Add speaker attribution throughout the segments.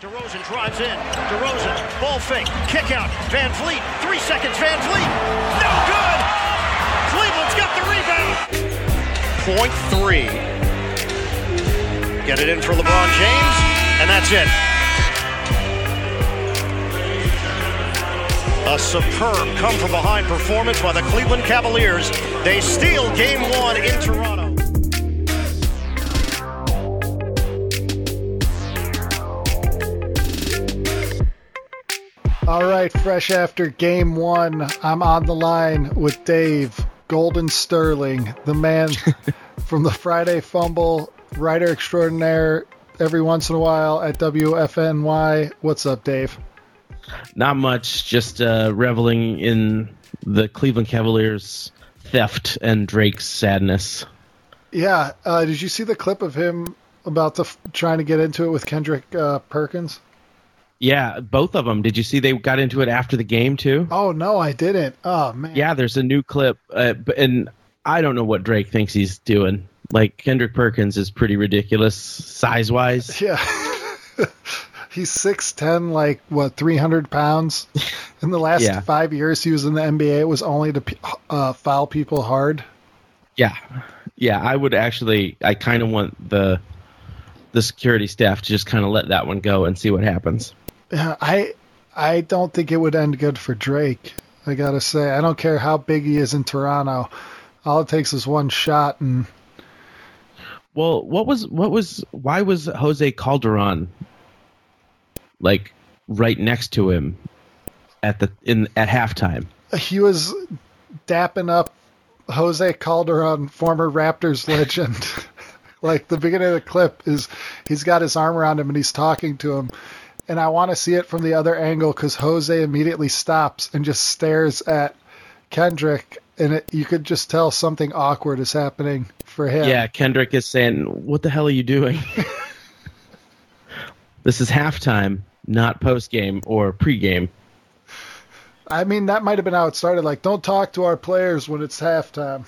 Speaker 1: DeRozan drives in. DeRozan, ball fake, kick out. Van Vliet, 3 seconds. Van Vliet, no good. Cleveland's got the rebound. Point three. Get it in for LeBron James, and that's it. A superb come-from-behind performance by the Cleveland Cavaliers. They steal Game 1 in Toronto.
Speaker 2: All right, fresh after Game 1, I'm on the line with Dave Golden Sterling, the man from the Friday Fumble, writer extraordinaire every once in a while at WFNY. What's up, Dave?
Speaker 3: Not much, just reveling in the Cleveland Cavaliers' theft and Drake's sadness.
Speaker 2: Yeah, did you see the clip of him about trying to get into it with Kendrick Perkins?
Speaker 3: Yeah, both of them. Did you see they got into it after the game, too?
Speaker 2: Oh, no, I didn't. Oh, man.
Speaker 3: Yeah, there's a new clip, and I don't know what Drake thinks he's doing. Like, Kendrick Perkins is pretty ridiculous, size-wise.
Speaker 2: Yeah. He's 6'10", like, 300 pounds? In the last 5 years he was in the NBA, it was only to foul people hard.
Speaker 3: Yeah. Yeah, I kind of want the security staff to just kind of let that one go and see what happens.
Speaker 2: Yeah, I don't think it would end good for Drake. I gotta say, I don't care how big he is in Toronto. All it takes is one shot. And
Speaker 3: well, why was Jose Calderon like right next to him at halftime?
Speaker 2: He was dapping up Jose Calderon, former Raptors legend. Like, the beginning of the clip is he's got his arm around him and he's talking to him. And I want to see it from the other angle because Jose immediately stops and just stares at Kendrick. And you could just tell something awkward is happening for him.
Speaker 3: Yeah, Kendrick is saying, "What the hell are you doing?" This is halftime, not postgame or pregame.
Speaker 2: I mean, that might have been how it started. Like, don't talk to our players when it's halftime.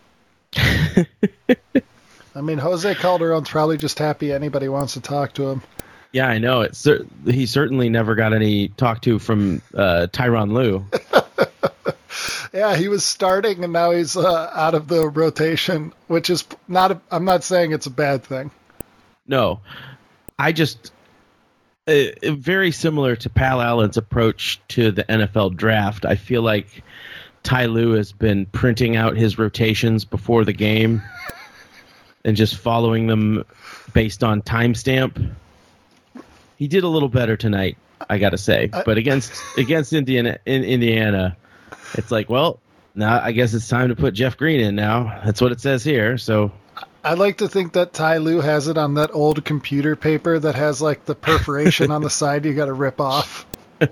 Speaker 2: I mean, Jose Calderon's probably just happy anybody wants to talk to him.
Speaker 3: Yeah, I know. He certainly never got any talk to from Tyronn Lue.
Speaker 2: Yeah, he was starting, and now he's out of the rotation, which is I'm not saying it's a bad thing.
Speaker 3: No. I just... very similar to Pal Allen's approach to the NFL draft, I feel like Ty Lue has been printing out his rotations before the game and just following them based on timestamp. He did a little better tonight, I got to say. But against Indiana, it's like, well, now I guess it's time to put Jeff Green in now. That's what it says here. So
Speaker 2: I'd like to think that Ty Lue has it on that old computer paper that has like the perforation on the side you got to rip off.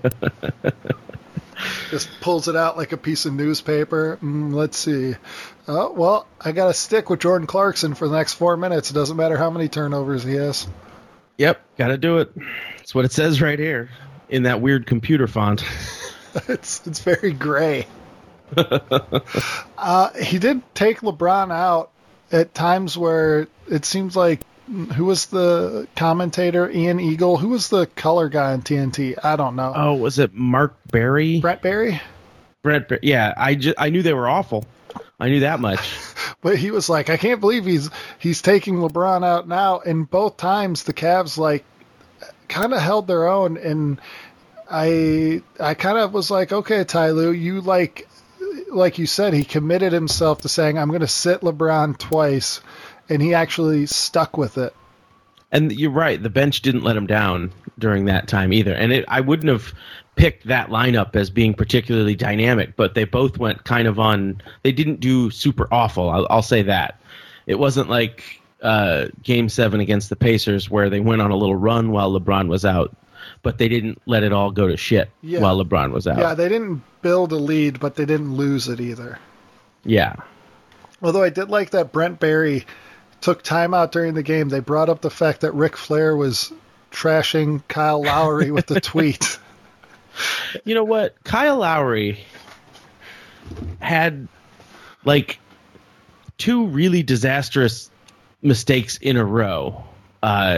Speaker 2: Just pulls it out like a piece of newspaper. Let's see. Oh, well, I got to stick with Jordan Clarkson for the next 4 minutes. It doesn't matter how many turnovers he has. Yep,
Speaker 3: got to do it. That's what it says right here in that weird computer font.
Speaker 2: It's very gray. He did take LeBron out at times where it seems like, who was the commentator? Ian Eagle? Who was the color guy on TNT? I don't know.
Speaker 3: Oh, was it Mark Berry?
Speaker 2: Brett Berry?
Speaker 3: Brett Berry. Yeah, I knew they were awful. I knew that much.
Speaker 2: But he was like, I can't believe he's taking LeBron out now. And both times the Cavs like kind of held their own, and I kind of was like, okay, Ty Lue, you like you said, he committed himself to saying, I'm going to sit LeBron twice, and he actually stuck with it.
Speaker 3: And you're right, the bench didn't let him down during that time either. And I wouldn't have picked that lineup as being particularly dynamic, but they both went kind of on, they didn't do super awful, I'll say that. It wasn't like Game 7 against the Pacers where they went on a little run while LeBron was out, but they didn't let it all go to shit while LeBron was out.
Speaker 2: Yeah, they didn't build a lead, but they didn't lose it either.
Speaker 3: Yeah.
Speaker 2: Although I did like that Brent Barry took time out during the game. They brought up the fact that Ric Flair was trashing Kyle Lowry with the tweet.
Speaker 3: You know what? Kyle Lowry had like two really disastrous mistakes in a row.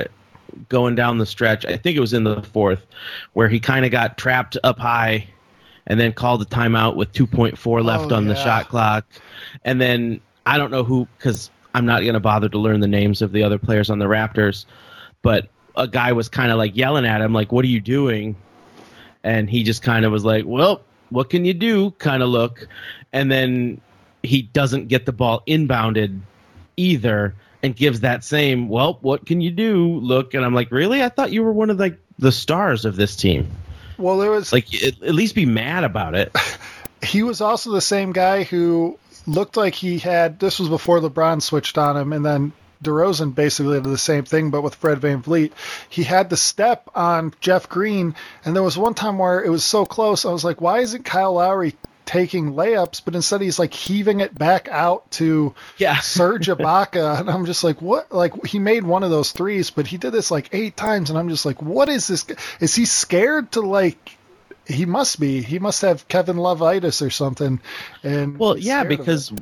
Speaker 3: going down the stretch. I think it was in the fourth, where he kind of got trapped up high and then called a timeout with 2.4 left on the shot clock. And then I don't know who, because I'm not going to bother to learn the names of the other players on the Raptors, but a guy was kind of like yelling at him, like, what are you doing? And he just kind of was like, well, what can you do? Kind of look. And then he doesn't get the ball inbounded either and gives that same, well, what can you do? Look. And I'm like, really? I thought you were one of like the stars of this team.
Speaker 2: Well, there was
Speaker 3: like, at least be mad about it.
Speaker 2: He was also the same guy who looked like he had, this was before LeBron switched on him, and then DeRozan basically did the same thing, but with Fred VanVleet. He had the step on Jeff Green, and there was one time where it was so close, I was like, why isn't Kyle Lowry taking layups? But instead he's like heaving it back out to Serge Ibaka, and I'm just like, what? Like, he made one of those threes, but he did this like 8 times, and I'm just like, what is this? Is he scared to like... He must be. He must have Kevin Love-itis or something. And
Speaker 3: well, yeah, because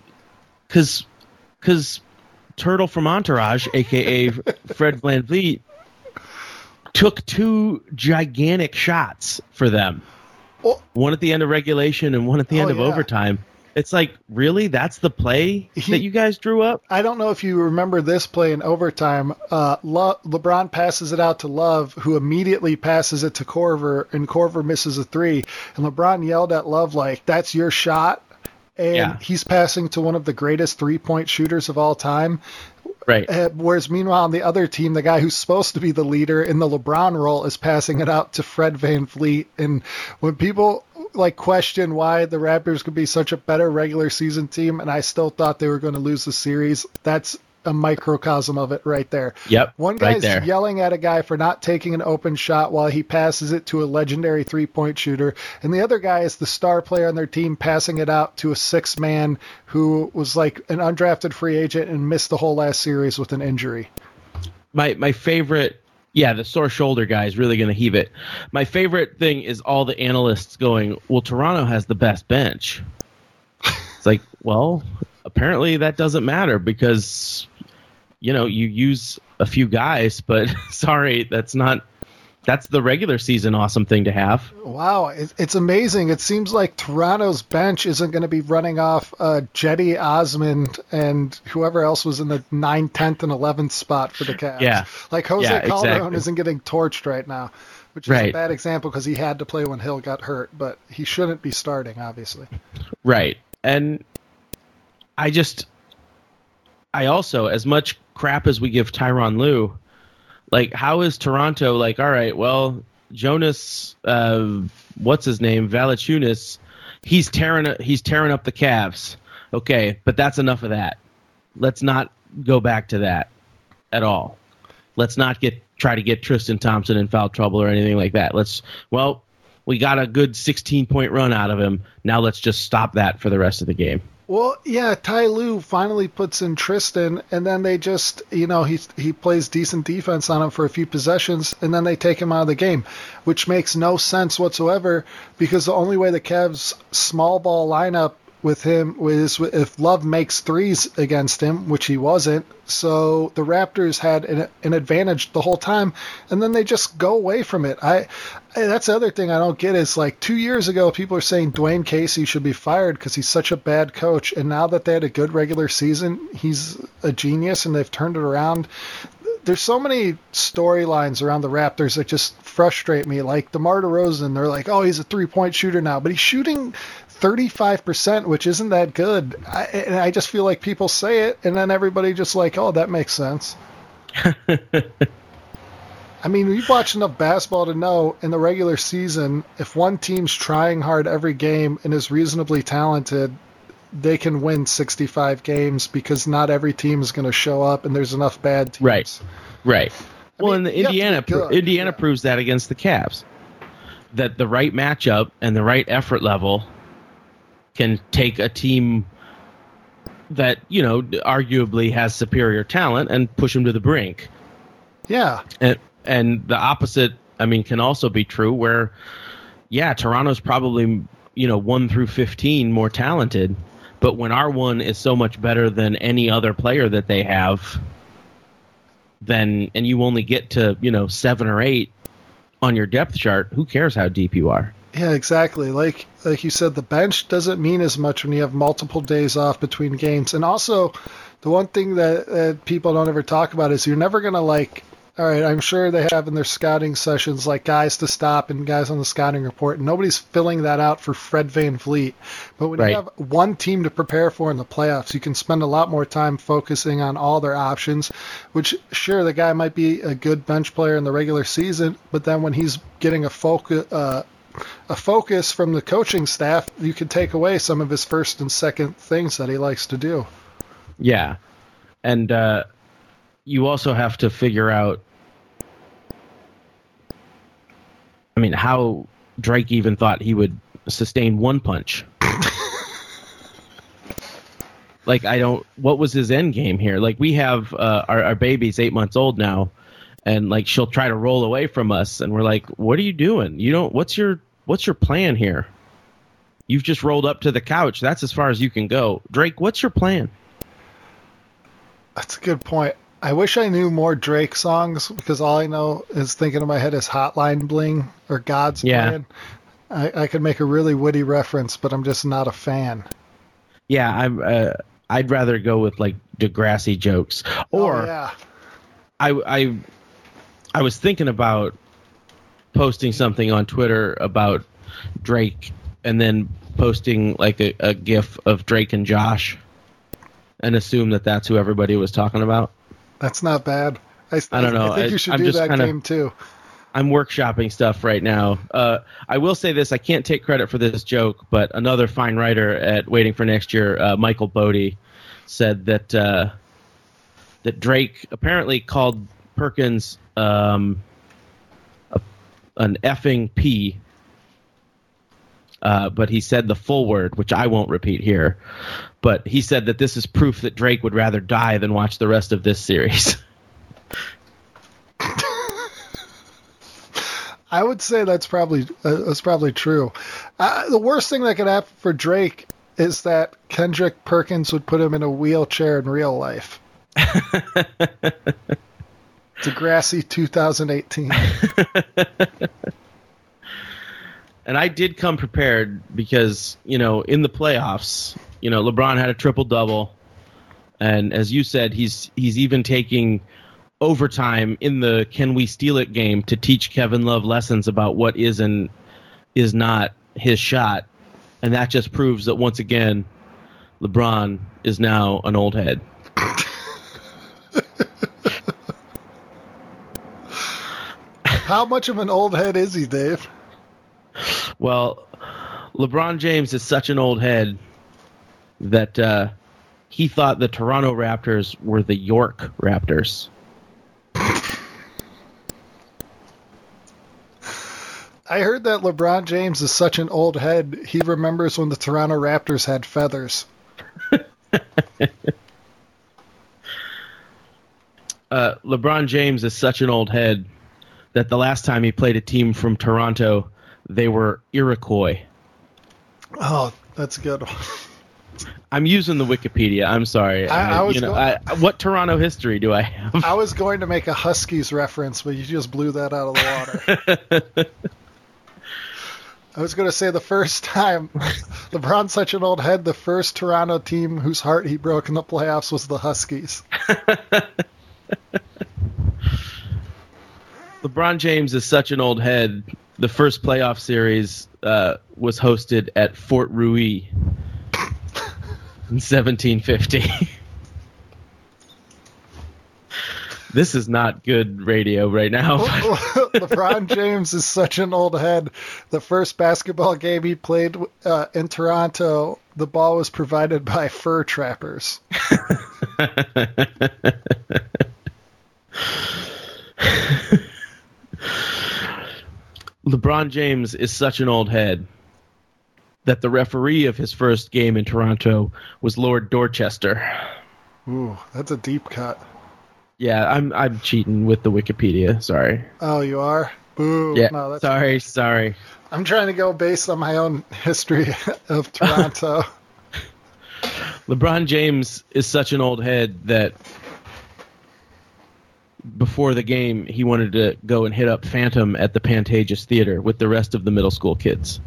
Speaker 3: Turtle from Entourage, a.k.a. Fred VanVleet, took 2 gigantic shots for them. One at the end of regulation and one at the end of overtime. It's like, really? That's the play that you guys drew up?
Speaker 2: I don't know if you remember this play in overtime. LeBron passes it out to Love, who immediately passes it to Korver, and Korver misses a 3. And LeBron yelled at Love, like, that's your shot. And he's passing to one of the greatest 3-point shooters of all time.
Speaker 3: Right.
Speaker 2: Whereas meanwhile, on the other team, the guy who's supposed to be the leader in the LeBron role is passing it out to Fred VanVleet. And when people like question why the Raptors could be such a better regular season team, and I still thought they were going to lose the series, that's a microcosm of it right there.
Speaker 3: Yep.
Speaker 2: One guy's yelling at a guy for not taking an open shot while he passes it to a legendary 3-point shooter, and the other guy is the star player on their team passing it out to a 6-man who was like an undrafted free agent and missed the whole last series with an injury.
Speaker 3: My favorite, the sore shoulder guy is really going to heave it. My favorite thing is all the analysts going, well, Toronto has the best bench. It's like, well, apparently that doesn't matter because, you use a few guys, but sorry, that's the regular season awesome thing to have.
Speaker 2: Wow, it's amazing. It seems like Toronto's bench isn't going to be running off Jetty Osmond and whoever else was in the 9th, 10th, and 11th spot for the Cavs.
Speaker 3: Yeah.
Speaker 2: Like Jose Calderon isn't getting torched right now, which is a bad example because he had to play when Hill got hurt, but he shouldn't be starting, obviously.
Speaker 3: Right. And I also, as much crap as we give Tyronn Lue, like, how is Toronto like, all right, well, Jonas, what's his name, Valanciunas, he's tearing up the Cavs. Okay, but that's enough of that. Let's not go back to that at all. Let's not try to get Tristan Thompson in foul trouble or anything like that. We got a good 16-point run out of him. Now let's just stop that for the rest of the game.
Speaker 2: Well, yeah, Ty Lue finally puts in Tristan, and then they just, he plays decent defense on him for a few possessions, and then they take him out of the game, which makes no sense whatsoever because the only way the Cavs' small ball lineup with him is if Love makes threes against him, which he wasn't. So the Raptors had an advantage the whole time, and then they just go away from it. That's the other thing I don't get is, like, 2 years ago, people are saying Dwayne Casey should be fired because he's such a bad coach, and now that they had a good regular season, he's a genius, and they've turned it around. There's so many storylines around the Raptors that just frustrate me. Like DeMar DeRozan, they're like, oh, he's a 3-point shooter now, but he's shooting 35%, which isn't that good. I just feel like people say it, and then everybody just like, oh, that makes sense. I mean, we've watched enough basketball to know in the regular season, if one team's trying hard every game and is reasonably talented, they can win 65 games because not every team is going to show up, and there's enough bad teams.
Speaker 3: Right. And the Indiana proves that against the Cavs, that the right matchup and the right effort level can take a team that, arguably has superior talent and push them to the brink.
Speaker 2: Yeah.
Speaker 3: And the opposite, can also be true where, Toronto's probably, 1 through 15 more talented, but when our one is so much better than any other player that they have, then and you only get to 7 or 8 on your depth chart, who cares how deep you are?
Speaker 2: Yeah, exactly. Like you said, the bench doesn't mean as much when you have multiple days off between games. And also, the one thing that people don't ever talk about is you're never going to all right, I'm sure they have in their scouting sessions guys to stop and guys on the scouting report, and nobody's filling that out for Fred VanVleet. But when you have one team to prepare for in the playoffs, you can spend a lot more time focusing on all their options, which, sure, the guy might be a good bench player in the regular season, but then when he's getting a focus from the coaching staff, you can take away some of his first and second things that he likes to do.
Speaker 3: Yeah. And you also have to figure out, how Drake even thought he would sustain one punch. What was his end game here? We have our baby's 8 months old now, and she'll try to roll away from us, and we're like, what are you doing? What's your plan here? You've just rolled up to the couch. That's as far as you can go. Drake, what's your plan?
Speaker 2: That's a good point. I wish I knew more Drake songs, because all I know is thinking in my head is Hotline Bling or God's Plan. I could make a really witty reference, but I'm just not a fan.
Speaker 3: Yeah, I'd rather go with Degrassi jokes. Or I was thinking about posting something on Twitter about Drake and then posting a GIF of Drake and Josh and assume that that's who everybody was talking about.
Speaker 2: That's not bad. I don't
Speaker 3: know.
Speaker 2: I think you should do that game too.
Speaker 3: I'm workshopping stuff right now. I will say this. I can't take credit for this joke, but another fine writer at Waiting for Next Year, Michael Bodie, said that that Drake apparently called Perkins an effing P, but he said the full word, which I won't repeat here. But he said that this is proof that Drake would rather die than watch the rest of this series.
Speaker 2: I would say that's probably true. The worst thing that could happen for Drake is that Kendrick Perkins would put him in a wheelchair in real life. Degrassi 2018.
Speaker 3: And I did come prepared because, in the playoffs, LeBron had a triple-double. And as you said, he's even taking overtime in the Can We Steal It game to teach Kevin Love lessons about what is and is not his shot. And that just proves that, once again, LeBron is now an old head.
Speaker 2: How much of an old head is he, Dave?
Speaker 3: Well, LeBron James is such an old head that he thought the Toronto Raptors were the York Raptors.
Speaker 2: I heard that LeBron James is such an old head, he remembers when the Toronto Raptors had feathers.
Speaker 3: LeBron James is such an old head that the last time he played a team from Toronto, they were Iroquois.
Speaker 2: Oh, that's a good one.
Speaker 3: I'm using the Wikipedia. I'm sorry. What Toronto history do I have?
Speaker 2: I was going to make a Huskies reference, but you just blew that out of the water. I was going to say the first time LeBron's such an old head, the first Toronto team whose heart he broke in the playoffs was the Huskies.
Speaker 3: LeBron James is such an old head. The first playoff series was hosted at Fort Rouy in 1750. This is not good radio right now.
Speaker 2: LeBron James is such an old head. The first basketball game he played in Toronto, the ball was provided by fur trappers.
Speaker 3: LeBron James is such an old head that the referee of his first game in Toronto was Lord Dorchester.
Speaker 2: Ooh, that's a deep cut.
Speaker 3: Yeah, I'm cheating with the Wikipedia. Sorry.
Speaker 2: Oh, you are? Boo.
Speaker 3: Yeah.
Speaker 2: No, that's
Speaker 3: sorry.
Speaker 2: I'm trying to go based on my own history of Toronto.
Speaker 3: LeBron James is such an old head that before the game, he wanted to go and hit up Phantom at the Pantages Theater with the rest of the middle school kids.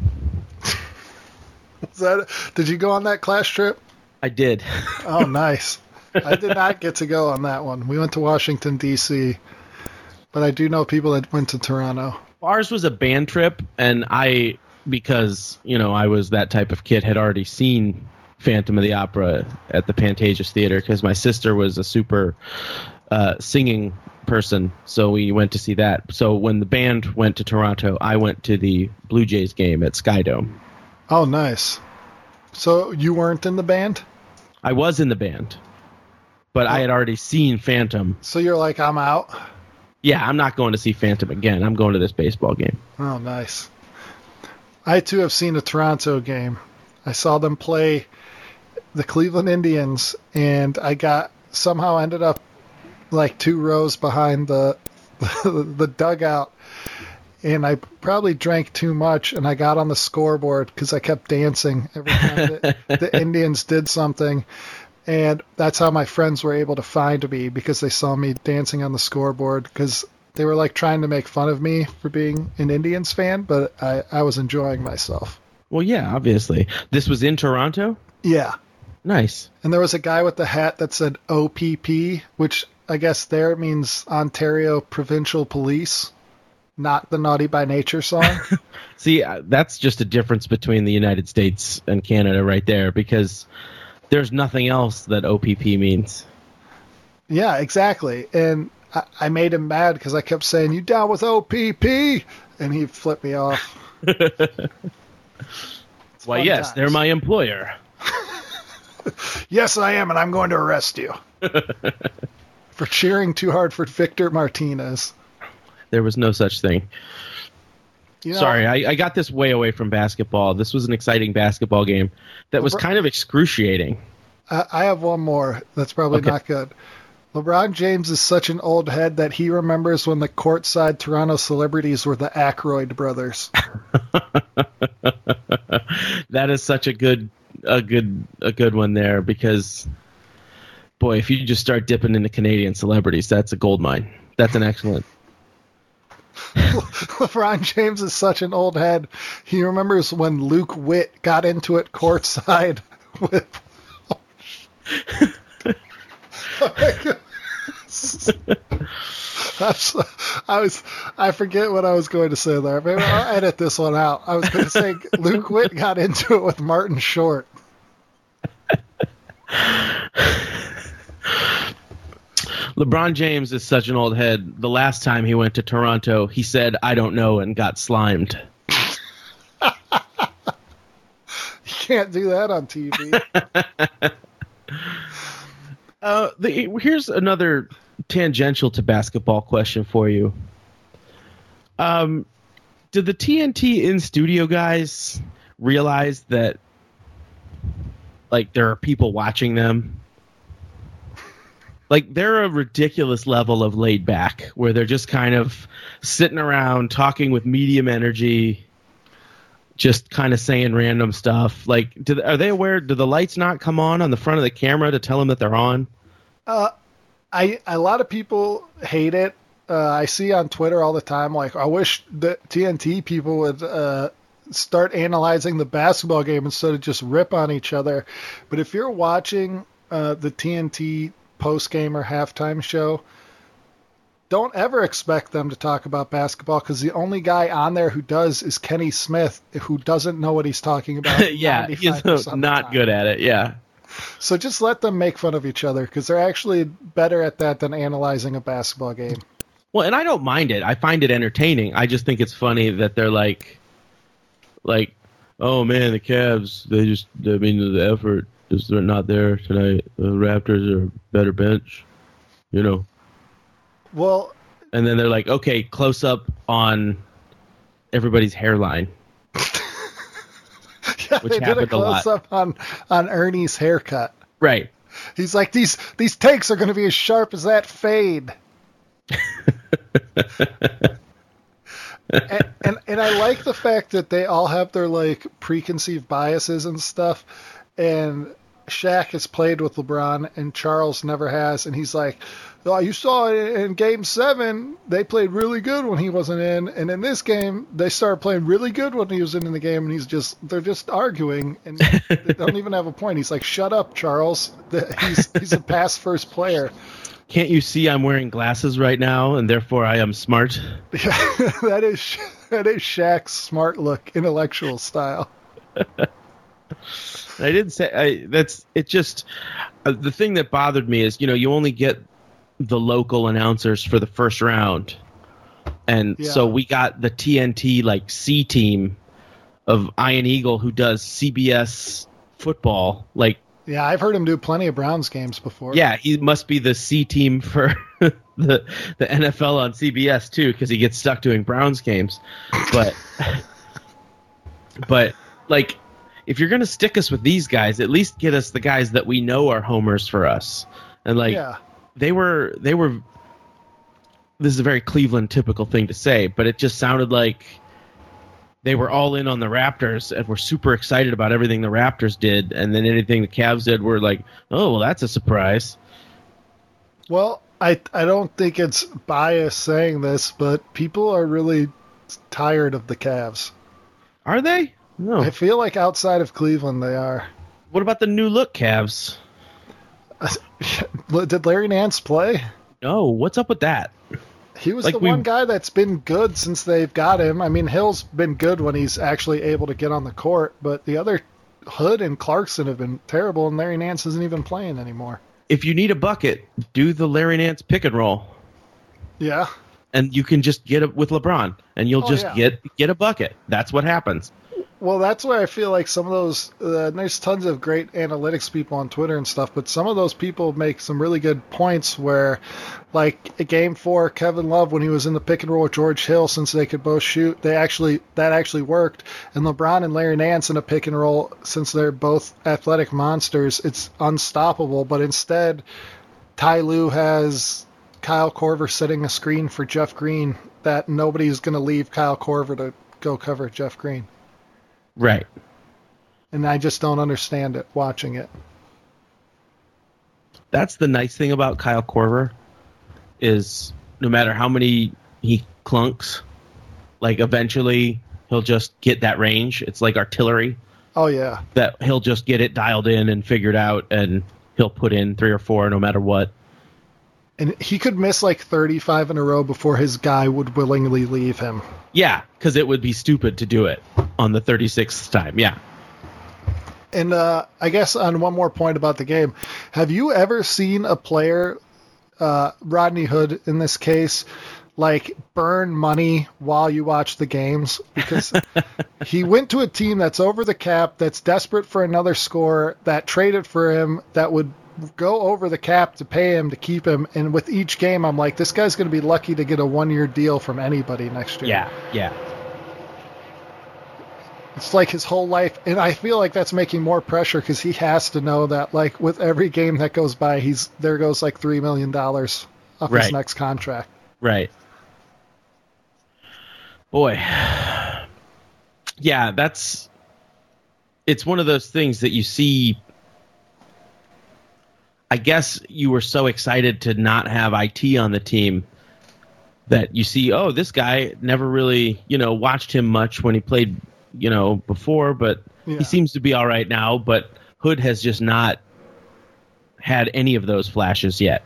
Speaker 2: Did you go on that class trip?
Speaker 3: I did.
Speaker 2: Oh, nice. I did not get to go on that one. We went to Washington, D.C., but I do know people that went to Toronto.
Speaker 3: Ours was a band trip, and I, because, I was that type of kid, had already seen Phantom of the Opera at the Pantages Theater because my sister was a super singing person, so we went to see that. So when the band went to Toronto, I went to the Blue Jays game at Skydome.
Speaker 2: Oh, nice. So you weren't in the band?
Speaker 3: I was in the band, but I had already seen Phantom.
Speaker 2: So you're like, I'm out?
Speaker 3: Yeah, I'm not going to see Phantom again. I'm going to this baseball game.
Speaker 2: Oh, nice. I, too, have seen a Toronto game. I saw them play the Cleveland Indians, and I somehow ended up like 2 rows behind the dugout, and I probably drank too much, and I got on the scoreboard because I kept dancing every time the Indians did something, and that's how my friends were able to find me, because they saw me dancing on the scoreboard, because they were like trying to make fun of me for being an Indians fan, but I was enjoying myself.
Speaker 3: Well, yeah, obviously. This was in Toronto?
Speaker 2: Yeah.
Speaker 3: Nice.
Speaker 2: And there was a guy with the hat that said OPP, which I guess there means Ontario Provincial Police, not the Naughty by Nature song.
Speaker 3: See, that's just a difference between the United States and Canada right there, because there's nothing else that OPP means.
Speaker 2: Yeah, exactly. And I made him mad because I kept saying, "You down with OPP?" And he flipped me off.
Speaker 3: Why, yes, they're my employer.
Speaker 2: Yes, I am, and I'm going to arrest you. For cheering too hard for Victor Martinez.
Speaker 3: There was no such thing. Sorry, I got this way away from basketball. This was an exciting basketball game that was kind of excruciating.
Speaker 2: I have one more that's probably not good. LeBron James is such an old head that he remembers when the courtside Toronto celebrities were the Aykroyd brothers.
Speaker 3: That is such a good one there, because boy, if you just start dipping into Canadian celebrities, that's a gold mine. That's an excellent.
Speaker 2: LeBron James is such an old head. He remembers when Luke Witt got into it courtside with. I forget what I was going to say there. Maybe I'll edit this one out. I was going to say Luke Witt got into it with Martin Short.
Speaker 3: LeBron James is such an old head. The last time he went to Toronto, he said, "I don't know," and got slimed.
Speaker 2: You can't do that on TV.
Speaker 3: Here's another tangential to basketball question for you. Did the TNT in-studio guys realize that, like, there are people watching them? Like, they're a ridiculous level of laid back where they're just kind of sitting around talking with medium energy, just kind of saying random stuff. Like, are they aware? Do the lights not come on the front of the camera to tell them that they're on? A
Speaker 2: lot of people hate it. I see on Twitter all the time, like, I wish the TNT people would start analyzing the basketball game instead of just rip on each other. But if you're watching the TNT post-game or halftime show, don't ever expect them to talk about basketball, because the only guy on there who does is Kenny Smith, who doesn't know what he's talking about.
Speaker 3: Yeah, he's not good at it, yeah.
Speaker 2: So just let them make fun of each other, because they're actually better at that than analyzing a basketball game.
Speaker 3: Well, and I don't mind it. I find it entertaining. I just think it's funny that they're like, oh man, the Cavs, the effort is they're not there tonight. The Raptors are a better bench,
Speaker 2: Well,
Speaker 3: and then they're like, okay, close up on everybody's hairline.
Speaker 2: Yeah, they did a close up on Ernie's haircut.
Speaker 3: Right.
Speaker 2: He's like, these takes are going to be as sharp as that fade. and I like the fact that they all have their, like, preconceived biases and stuff. And Shaq has played with LeBron and Charles never has, and he's like, oh, you saw it in Game 7, they played really good when he wasn't in, and in this game, they started playing really good when he was in the game, and they're just arguing, and they don't even have a point. He's like, shut up, Charles. He's a pass-first player.
Speaker 3: Can't you see I'm wearing glasses right now, and therefore I am smart?
Speaker 2: Yeah, that is Shaq's smart look, intellectual style.
Speaker 3: I didn't say that's it. Just the thing that bothered me is, you only get the local announcers for the first round, and so we got the TNT like C team of Ian Eagle who does CBS football. Like,
Speaker 2: yeah, I've heard him do plenty of Browns games before.
Speaker 3: Yeah, he must be the C team for the NFL on CBS too, because he gets stuck doing Browns games. But like, if you're gonna stick us with these guys, at least get us the guys that we know are homers for us. And like, they were. This is a very Cleveland typical thing to say, but it just sounded like they were all in on the Raptors and were super excited about everything the Raptors did, and then anything the Cavs did were like, oh, well, that's a surprise.
Speaker 2: Well, I don't think it's bias saying this, but people are really tired of the Cavs.
Speaker 3: Are they? No.
Speaker 2: I feel like outside of Cleveland they are.
Speaker 3: What about the new look Cavs?
Speaker 2: Did Larry Nance play?
Speaker 3: No. What's up with that?
Speaker 2: He was like one guy that's been good since they've got him. I mean, Hill's been good when he's actually able to get on the court, but the other, Hood and Clarkson, have been terrible, and Larry Nance isn't even playing anymore.
Speaker 3: If you need a bucket, do the Larry Nance pick and roll.
Speaker 2: Yeah.
Speaker 3: And you can just get it with LeBron, and you'll get a bucket. That's what happens.
Speaker 2: Well, that's why I feel like some of those, there's tons of great analytics people on Twitter and stuff, but some of those people make some really good points where, like, at Game 4, Kevin Love, when he was in the pick and roll with George Hill, since they could both shoot, that actually worked. And LeBron and Larry Nance in a pick and roll, since they're both athletic monsters, it's unstoppable. But instead, Ty Lue has Kyle Korver setting a screen for Jeff Green that nobody's going to leave Kyle Korver to go cover Jeff Green.
Speaker 3: Right.
Speaker 2: And I just don't understand it watching it.
Speaker 3: That's the nice thing about Kyle Korver, is no matter how many he clunks, like eventually he'll just get that range. It's like artillery.
Speaker 2: Oh, yeah.
Speaker 3: That he'll just get it dialed in and figured out, and he'll put in 3 or 4 no matter what.
Speaker 2: And he could miss like 35 in a row before his guy would willingly leave him.
Speaker 3: Yeah, because it would be stupid to do it on the 36th time. Yeah.
Speaker 2: And I guess on one more point about the game, have you ever seen a player, Rodney Hood in this case, like burn money while you watch the games? Because he went to a team that's over the cap, that's desperate for another scorer, that traded for him, that would go over the cap to pay him to keep him. And with each game, I'm like, this guy's going to be lucky to get a 1-year deal from anybody next year.
Speaker 3: Yeah, yeah.
Speaker 2: It's like his whole life. And I feel like that's making more pressure because he has to know that, like, with every game that goes by, there goes like $3 million off his next contract.
Speaker 3: Right. Boy. Yeah, it's one of those things that you see. I guess you were so excited to not have IT on the team that you see, oh, this guy never really, watched him much when he played, before, but he seems to be all right now. But Hood has just not had any of those flashes yet.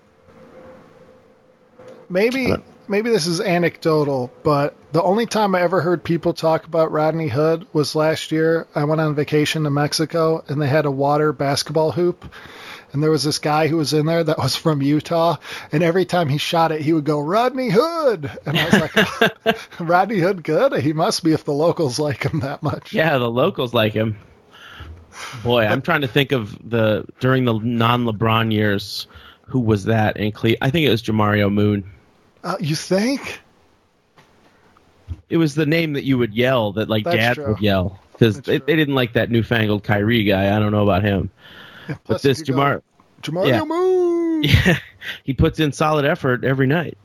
Speaker 2: Maybe this is anecdotal, but the only time I ever heard people talk about Rodney Hood was last year. I went on vacation to Mexico, and they had a water basketball hoop. And there was this guy who was in there that was from Utah, and every time he shot it, he would go, Rodney Hood! And I was like, Rodney Hood good? He must be if the locals like him that much.
Speaker 3: Yeah, the locals like him. Boy, I'm trying to think of during the non-LeBron years, who was that in Cleveland? I think it was Jamario Moon.
Speaker 2: You think?
Speaker 3: It was the name that you would yell, that like dads would yell, because they didn't like that newfangled Kyrie guy. I don't know about him.
Speaker 2: Yeah,
Speaker 3: but this Jamario
Speaker 2: Moon,
Speaker 3: he puts in solid effort every night.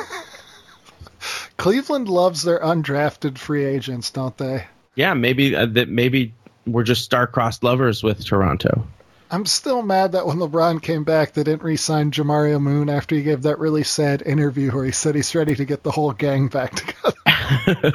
Speaker 2: Cleveland loves their undrafted free agents, don't they?
Speaker 3: Yeah, maybe we're just star-crossed lovers with Toronto.
Speaker 2: I'm still mad that when LeBron came back, they didn't re-sign Jamario Moon after he gave that really sad interview where he said he's ready to get the whole gang back together.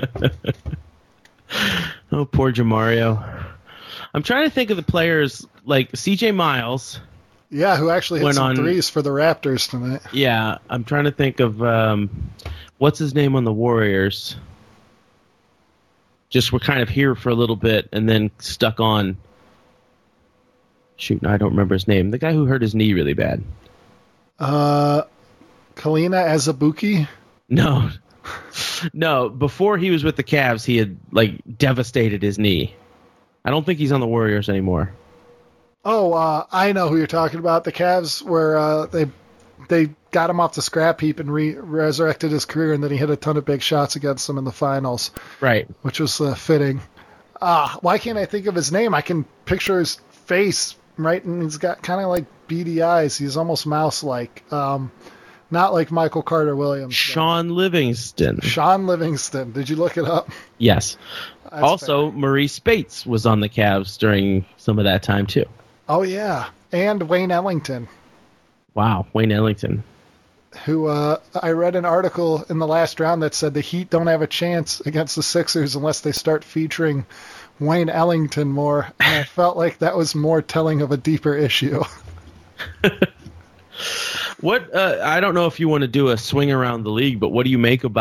Speaker 3: Oh, poor Jamario. I'm trying to think of the players like CJ Miles.
Speaker 2: Yeah, who actually hit some threes for the Raptors tonight.
Speaker 3: Yeah, I'm trying to think of what's his name on the Warriors. Just were kind of here for a little bit and then stuck on. Shoot, no, I don't remember his name. The guy who hurt his knee really bad.
Speaker 2: Kalina Azubuike?
Speaker 3: No. No, before he was with the Cavs, he had devastated his knee. I don't think he's on the Warriors anymore.
Speaker 2: Oh, I know who you're talking about. The Cavs where they got him off the scrap heap and resurrected his career, and then he hit a ton of big shots against them in the finals.
Speaker 3: Right.
Speaker 2: Which was fitting. Why can't I think of his name? I can picture his face, right? And he's got kind of like beady eyes. He's almost mouse-like. Not like Michael Carter Williams.
Speaker 3: Sean Livingston.
Speaker 2: Sean Livingston. Did you look it up?
Speaker 3: Yes.
Speaker 2: That's
Speaker 3: also, fair. Maurice Spates was on the Cavs during some of that time, too.
Speaker 2: Oh, yeah. And Wayne Ellington.
Speaker 3: Wow, Wayne Ellington.
Speaker 2: Who I read an article in the last round that said the Heat don't have a chance against the Sixers unless they start featuring Wayne Ellington more. And I felt like that was more telling of a deeper issue.
Speaker 3: What I don't know if you want to do a swing around the league, but what do you make of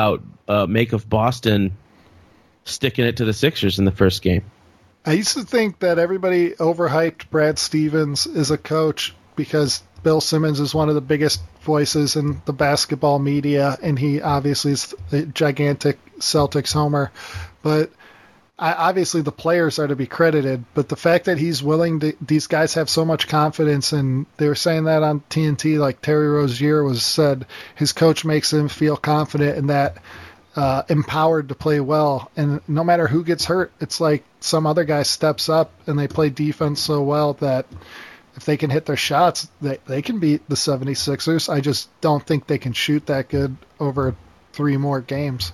Speaker 3: Boston sticking it to the Sixers in the first game?
Speaker 2: I used to think that everybody overhyped Brad Stevens as a coach because Bill Simmons is one of the biggest voices in the basketball media, and he obviously is a gigantic Celtics homer. But obviously the players are to be credited, but the fact that he's willing to, these guys have so much confidence, and they were saying that on TNT, like Terry Rozier said his coach makes him feel confident and that empowered to play well. And no matter who gets hurt, it's like some other guy steps up and they play defense so well that if they can hit their shots, they can beat the 76ers. I just don't think they can shoot that good over 3 more games.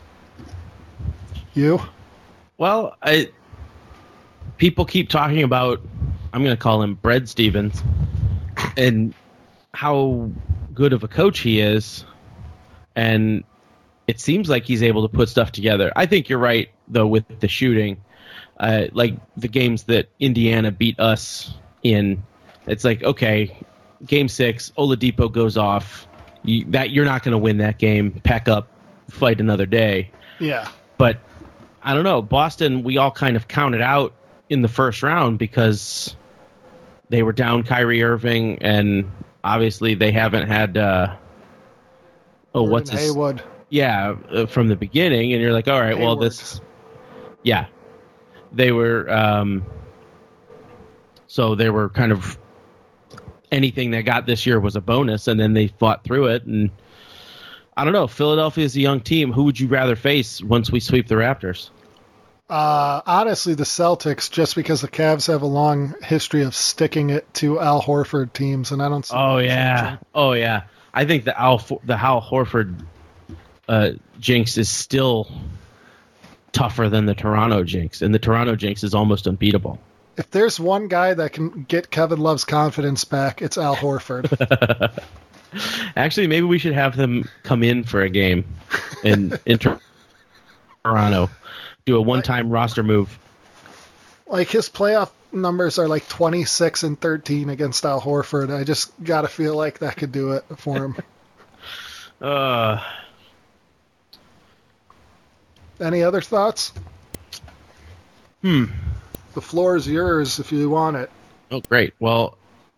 Speaker 2: You?
Speaker 3: Well, people keep talking about, I'm going to call him Bread Stevens, and how good of a coach he is, and it seems like he's able to put stuff together. I think you're right, though, with the shooting. Like the games that Indiana beat us in, it's like, okay, Game 6, Oladipo goes off. You're not going to win that game. Pack up, fight another day.
Speaker 2: Yeah.
Speaker 3: But I don't know. Boston, we all kind of counted out in the first round because they were down Kyrie Irving, and obviously they haven't had what's his
Speaker 2: Haywood.
Speaker 3: Yeah, from the beginning, and you're like, all right,
Speaker 2: Hayward.
Speaker 3: well, this, yeah, they were, so they were kind of anything they got this year was a bonus, and then they fought through it, and I don't know. Philadelphia is a young team. Who would you rather face once we sweep the Raptors?
Speaker 2: Honestly, the Celtics, just because the Cavs have a long history of sticking it to Al Horford teams, and I don't see.
Speaker 3: Oh yeah. I think the Al Horford jinx is still tougher than the Toronto jinx, and the Toronto jinx is almost unbeatable.
Speaker 2: If there's one guy that can get Kevin Love's confidence back, it's Al Horford.
Speaker 3: Actually, maybe we should have them come in for a game in Toronto. Do a one-time roster move.
Speaker 2: Like his playoff numbers are like 26 and 13 against Al Horford. I just got to feel like that could do it for him. Any other thoughts? The floor is yours if you want it.
Speaker 3: Oh, great. Well,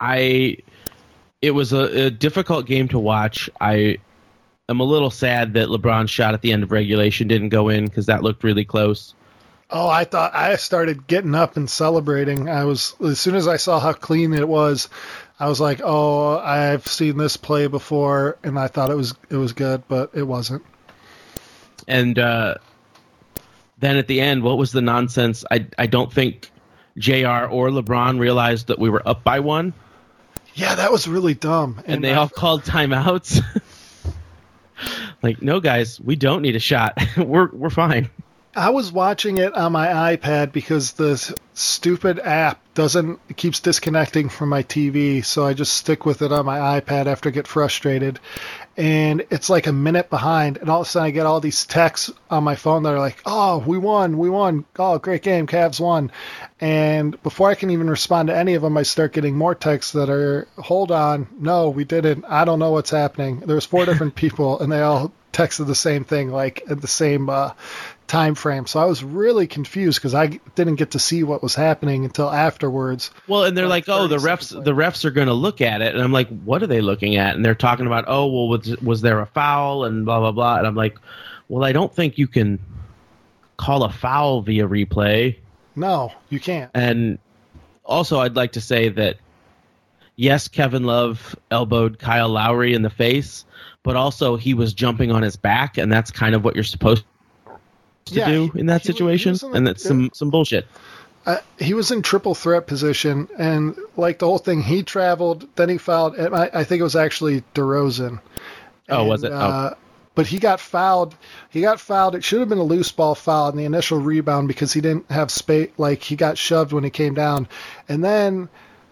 Speaker 3: it was a difficult game to watch. I am a little sad that LeBron's shot at the end of regulation didn't go in because that looked really close.
Speaker 2: Oh, I thought I started getting up and celebrating. As soon as I saw how clean it was, I was like, "Oh, I've seen this play before," and I thought it was good, but it wasn't.
Speaker 3: And then at the end, what was the nonsense? I don't think JR or LeBron realized that we were up by 1.
Speaker 2: Yeah, that was really dumb.
Speaker 3: And they all called timeouts. Like, no, guys, we don't need a shot. We're fine.
Speaker 2: I was watching it on my iPad because the stupid app keeps disconnecting from my TV, so I just stick with it on my iPad after I get frustrated. And it's like a minute behind, and all of a sudden I get all these texts on my phone that are like, oh, we won, oh, great game, Cavs won. And before I can even respond to any of them, I start getting more texts that are, hold on, no, we didn't, I don't know what's happening. There's 4 different people, and they all texted the same thing, like at the same time frame. So I was really confused because I didn't get to see what was happening until afterwards.
Speaker 3: Well, and they're like, oh, the refs are going to look at it. And I'm like, what are they looking at? And they're talking about, oh, well, was there a foul and blah, blah, blah. And I'm like, well, I don't think you can call a foul via replay.
Speaker 2: No, you can't.
Speaker 3: And also I'd like to say that, yes, Kevin Love elbowed Kyle Lowry in the face, but also he was jumping on his back, and that's kind of what you're supposed to do in that situation, and that's some bullshit.
Speaker 2: He was in triple threat position, and like the whole thing, he traveled, then he fouled. I think it was actually DeRozan.
Speaker 3: Oh, was it?
Speaker 2: But he got fouled. It should have been a loose ball foul in the initial rebound because he didn't have space. Like, he got shoved when he came down. And then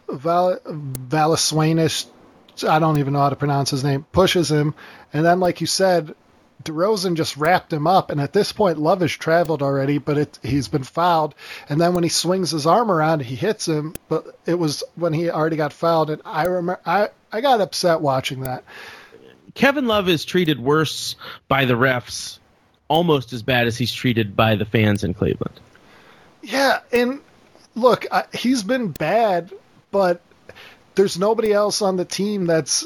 Speaker 2: Valanciunas, I don't even know how to pronounce his name, pushes him. And then, like you said, DeRozan just wrapped him up. And at this point, Love has traveled already, but he's been fouled. And then when he swings his arm around, he hits him. But it was when he already got fouled. And I remember I got upset watching that.
Speaker 3: Kevin Love is treated worse by the refs, almost as bad as he's treated by the fans in Cleveland.
Speaker 2: Yeah, and look, he's been bad, but there's nobody else on the team that's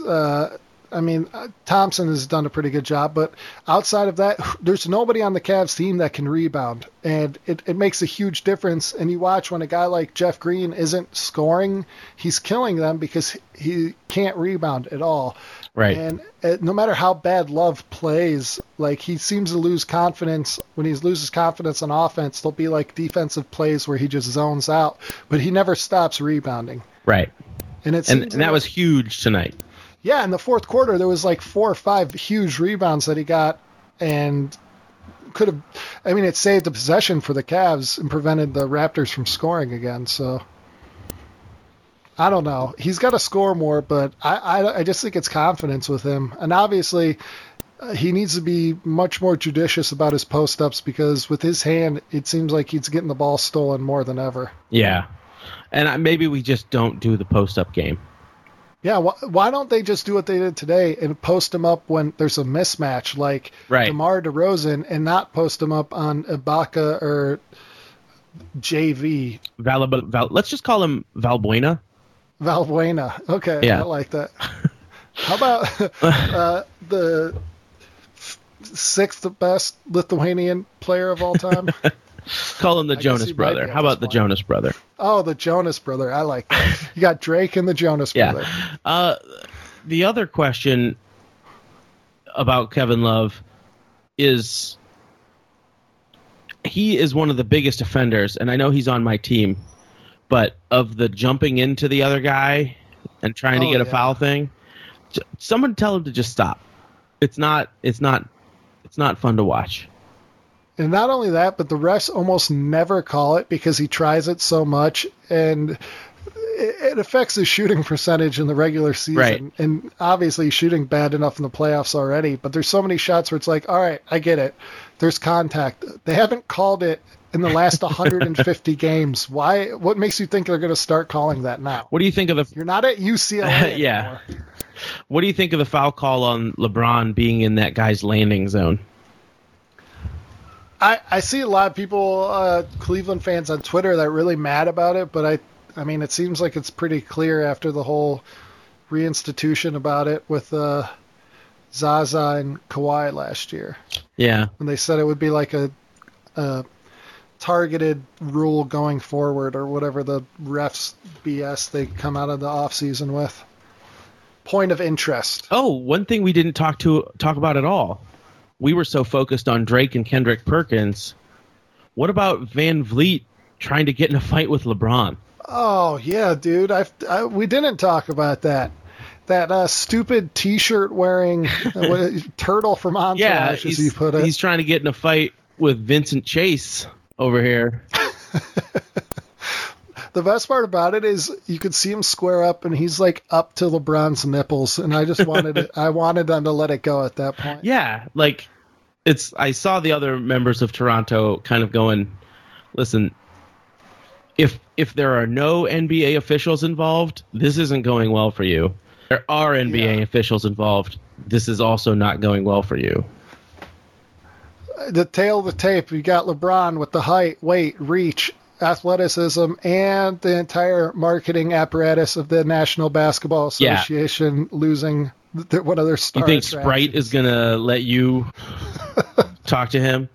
Speaker 2: Thompson has done a pretty good job, but outside of that, there's nobody on the Cavs team that can rebound, and it makes a huge difference. And you watch when a guy like Jeff Green isn't scoring, he's killing them because he can't rebound at all.
Speaker 3: Right.
Speaker 2: And no matter how bad Love plays, like, he seems to lose confidence. When he loses confidence on offense, there'll be like defensive plays where he just zones out, but he never stops rebounding.
Speaker 3: Right.
Speaker 2: And
Speaker 3: that was huge tonight.
Speaker 2: Yeah, in the fourth quarter, there was like 4 or 5 huge rebounds that he got, and could have, it saved the possession for the Cavs and prevented the Raptors from scoring again. So I don't know. He's got to score more, but I just think it's confidence with him. And obviously, he needs to be much more judicious about his post-ups because with his hand, it seems like he's getting the ball stolen more than ever.
Speaker 3: Yeah. And maybe we just don't do the post-up game.
Speaker 2: Yeah, why don't they just do what they did today and post him up when there's a mismatch like DeMar DeRozan and not post him up on Ibaka or JV?
Speaker 3: Let's just call him Valbuena.
Speaker 2: Valbuena. Okay, yeah. I like that. How about the 6th best Lithuanian player of all time?
Speaker 3: Call him the Jonas Brother. How about the Jonas Brother?
Speaker 2: Oh, the Jonas Brother. I like that. You got Drake and the Jonas Brother.
Speaker 3: The other question about Kevin Love is he is one of the biggest offenders, and I know he's on my team, but of the jumping into the other guy and trying to get a foul thing, someone tell him to just stop. It's not fun to watch.
Speaker 2: And not only that, but the refs almost never call it because he tries it so much, and it affects his shooting percentage in the regular season.
Speaker 3: Right.
Speaker 2: And obviously he's shooting bad enough in the playoffs already, but there's so many shots where it's like, all right, I get it. There's contact. They haven't called it in the last 150 games. Why? What makes you think they're going to start calling that now?
Speaker 3: What do you think of the...
Speaker 2: You're not at UCLA
Speaker 3: yeah. Anymore. What do you think of the foul call on LeBron being in that guy's landing zone?
Speaker 2: I see a lot of people, Cleveland fans on Twitter, that are really mad about it, but I mean, it seems like it's pretty clear after the whole reinstitution about it with Zaza and Kawhi last year.
Speaker 3: Yeah.
Speaker 2: And they said it would be like a targeted rule going forward or whatever the refs BS they come out of the offseason with. Point of interest.
Speaker 3: Oh, one thing we didn't talk about at all. We were so focused on Drake and Kendrick Perkins. What about Van Vliet trying to get in a fight with LeBron?
Speaker 2: Oh, yeah, dude. We didn't talk about that. That stupid T-shirt wearing turtle from Entourage, as you put it.
Speaker 3: He's trying to get in a fight with Vincent Chase over here.
Speaker 2: The best part about it is you could see him square up, and he's like up to LeBron's nipples, and I just wanted it. I wanted them to let it go at that point.
Speaker 3: Yeah, like I saw the other members of Toronto kind of going, listen, if there are no NBA officials involved, this isn't going well for you. There are NBA officials involved. This is also not going well for you.
Speaker 2: The tail of the tape, you got LeBron with the height, weight, reach, athleticism, and the entire marketing apparatus of the National Basketball Association losing one of their stars.
Speaker 3: You think Sprite is going to let you talk to him?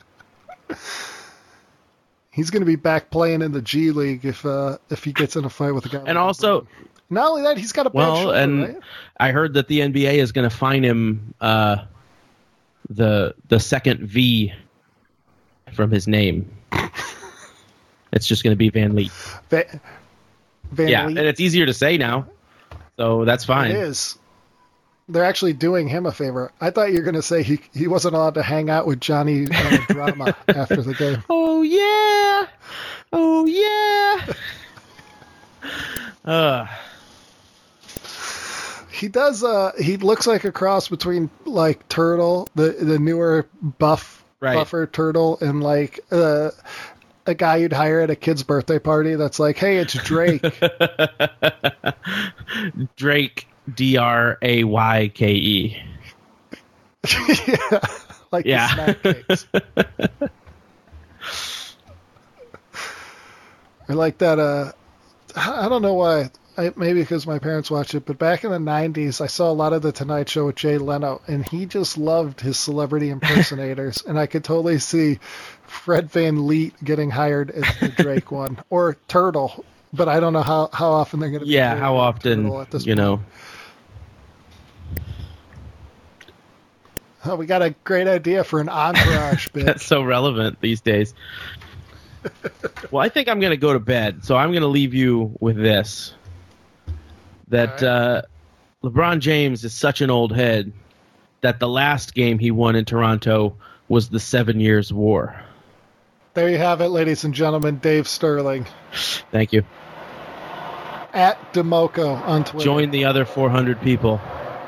Speaker 2: He's going to be back playing in the G League if he gets in a fight with a guy.
Speaker 3: And also,
Speaker 2: not only that, he's got a bad shoulder,
Speaker 3: and
Speaker 2: right?
Speaker 3: I heard that the NBA is going to fine him the second V from his name. It's just going to be Van Leet.
Speaker 2: Van
Speaker 3: Leet. And it's easier to say now, so that's fine.
Speaker 2: It is. They're actually doing him a favor. I thought you were going to say he wasn't allowed to hang out with Johnny Drama after the game.
Speaker 3: Oh, yeah.
Speaker 2: He does. He looks like a cross between like Turtle, the newer buffer Turtle, and like a guy you'd hire at a kid's birthday party. That's like, hey, it's Drake.
Speaker 3: Drake, Drayke.
Speaker 2: Yeah, like the snack cakes. I like that. I don't know why. Maybe because my parents watched it, but back in the 90s, I saw a lot of The Tonight Show with Jay Leno, and he just loved his celebrity impersonators, and I could totally see Fred Van Leet getting hired as the Drake one, or Turtle, but I don't know how often they're going to be.
Speaker 3: Yeah, how often,
Speaker 2: at this
Speaker 3: you know.
Speaker 2: Oh, we got a great idea for an entourage bit.
Speaker 3: That's so relevant these days. Well, I think I'm going to go to bed, so I'm going to leave you with this. That LeBron James is such an old head that the last game he won in Toronto was the 7 Years' War.
Speaker 2: There you have it, ladies and gentlemen. Dave Sterling.
Speaker 3: Thank you.
Speaker 2: At Democo on Twitter.
Speaker 3: Join the other 400 people.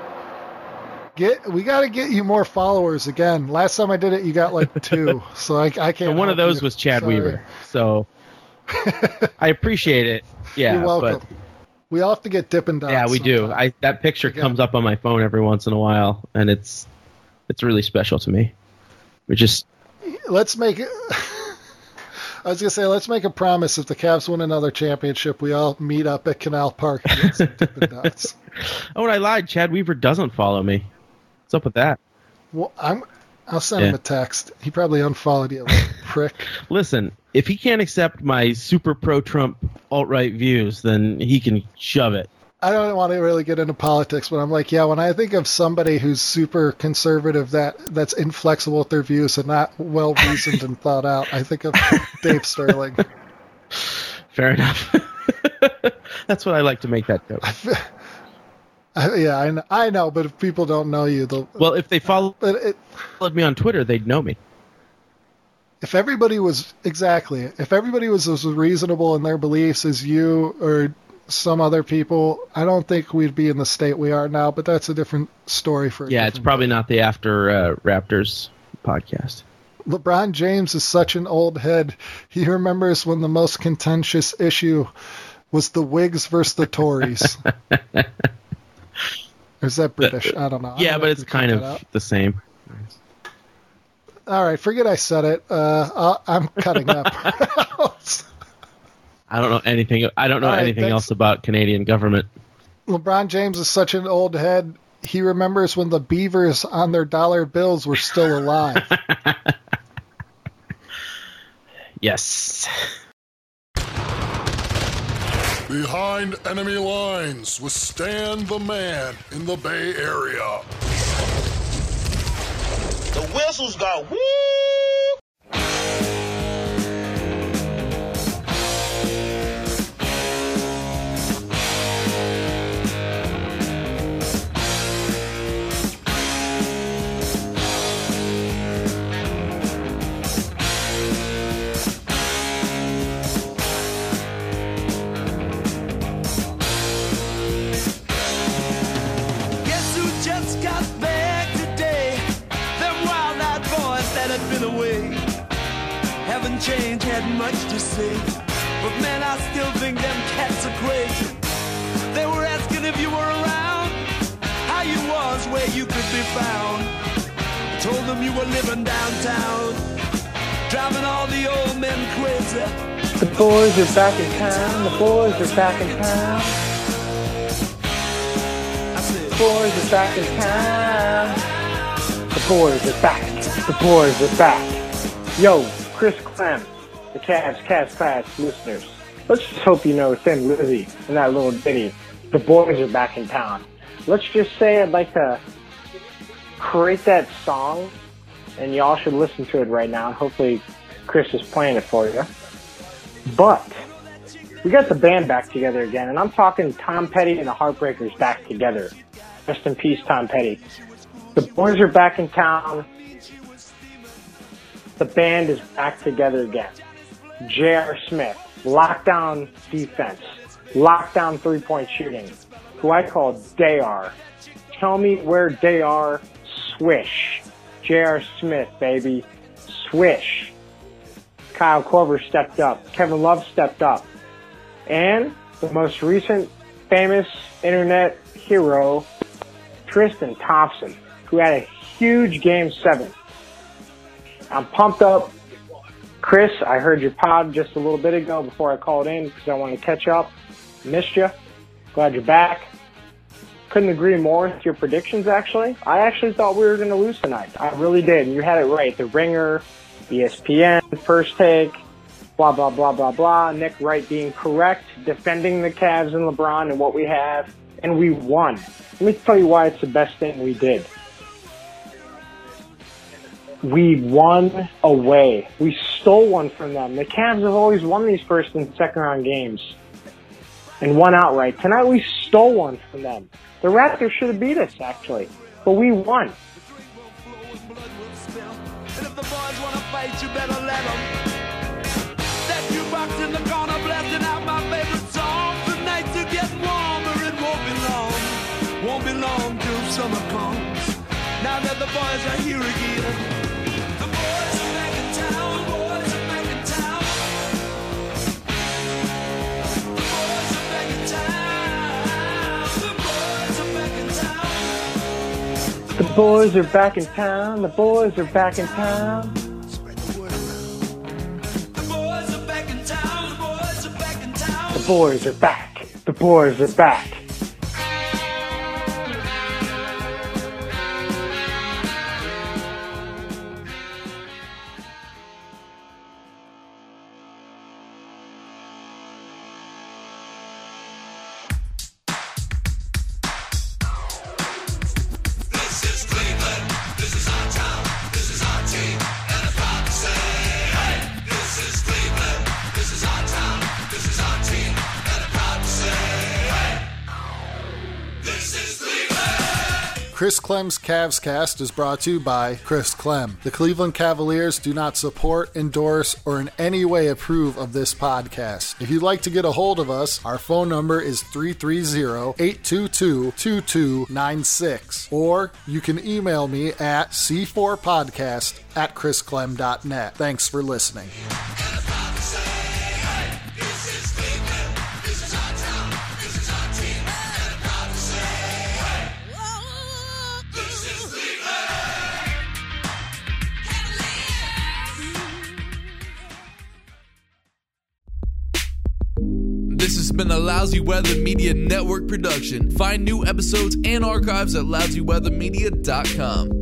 Speaker 2: We got to get you more followers again. Last time I did it, you got like 2, so I can't.
Speaker 3: And one of those was Chad Weaver, so I appreciate it. Yeah,
Speaker 2: you're welcome.
Speaker 3: But,
Speaker 2: we all have to get Dippin' Dots.
Speaker 3: Yeah, we
Speaker 2: sometime.
Speaker 3: do. That picture comes up on my phone every once in a while, and it's really special to me.
Speaker 2: Let's make it. I was gonna say, let's make a promise. If the Cavs win another championship, we all meet up at Canal Park and get some Dippin' Dots.
Speaker 3: Oh, and I lied. Chad Weaver doesn't follow me. What's up with that?
Speaker 2: Well, I'll send him a text. He probably unfollowed you, little prick.
Speaker 3: Listen, if he can't accept my super pro-Trump alt-right views, then he can shove it.
Speaker 2: I don't want to really get into politics, but I'm like, when I think of somebody who's super conservative that's inflexible with their views and not well-reasoned and thought out, I think of Dave Sterling.
Speaker 3: Fair enough. That's what I like to make that joke.
Speaker 2: Yeah, I know, but if people don't know you,
Speaker 3: well, if they followed me on Twitter, they'd know me.
Speaker 2: If everybody was as reasonable in their beliefs as you or some other people, I don't think we'd be in the state we are now. But that's a different story for.
Speaker 3: Yeah, it's probably not the After Raptors podcast.
Speaker 2: LeBron James is such an old head. He remembers when the most contentious issue was the Whigs versus the Tories. Or is that British? I don't know.
Speaker 3: Yeah, but it's kind of the same.
Speaker 2: All right, forget I said it. I'm cutting up.
Speaker 3: I don't know anything. I don't know anything else about Canadian government.
Speaker 2: LeBron James is such an old head. He remembers when the beavers on their dollar bills were still alive.
Speaker 3: Yes.
Speaker 4: Behind enemy lines with Stan the Man in the Bay Area.
Speaker 5: The whistles go woo!
Speaker 6: much to say, but man, I still think them cats are crazy. They were asking if you were around, how you was, where you could be found. I told them you were living downtown, driving all the old men crazy.
Speaker 7: The boys are back in town, the boys are back in town.
Speaker 6: I said,
Speaker 7: The boys are back in town. The boys are back, the boys are back. Yo, Chris Clem, the Cavs Class listeners. Let's just hope you know Thin Lizzy and that little ditty. The boys are back in town. Let's just say I'd like to create that song, and y'all should listen to it right now. Hopefully Chris is playing it for you. But we got the band back together again, and I'm talking Tom Petty and the Heartbreakers back together. Rest in peace, Tom Petty. The boys are back in town. The band is back together again. J.R. Smith, lockdown defense, lockdown three-point shooting, who I call Day-R. Tell me where Day-R, swish. J.R. Smith, baby, swish. Kyle Korver stepped up. Kevin Love stepped up. And the most recent famous internet hero, Tristan Thompson, who had a huge Game 7. I'm pumped up. Chris, I heard your pod just a little bit ago before I called in because I wanted to catch up. Missed you. Glad you're back. Couldn't agree more with your predictions, actually. I actually thought we were going to lose tonight. I really did. You had it right. The Ringer, ESPN, First Take, blah, blah, blah, blah, blah. Nick Wright being correct, defending the Cavs and LeBron and what we have. And we won. Let me tell you why it's the best thing we did. We won away. We stole one from them. The Cavs have always won these first and second round games and won outright. Tonight we stole one from them. The Raptors should have beat us, actually, but we won.
Speaker 6: And if the boys want to fight, you better let them. That jukebox in the corner blasting out my favorite song. The nights are getting warmer, it won't be long. Won't be long till summer comes. Now that the boys are here again. The boys are back in town, the boys are back in town. The boys are back in town. The boys are back in town.
Speaker 7: The boys are back in town. The boys are back in town.
Speaker 6: Spread the word around. The boys are back in town, the boys are back in town.
Speaker 7: The boys are back. The boys are back.
Speaker 2: Chris Clem's Cavs Cast is brought to you by Chris Clem. The Cleveland Cavaliers do not support, endorse, or in any way approve of this podcast. If you'd like to get a hold of us, our phone number is 330-822-2296. Or you can email me at c4podcast@chrisclem.net. Thanks for listening.
Speaker 8: This has been a Lousy Weather Media Network production. Find new episodes and archives at lousyweathermedia.com.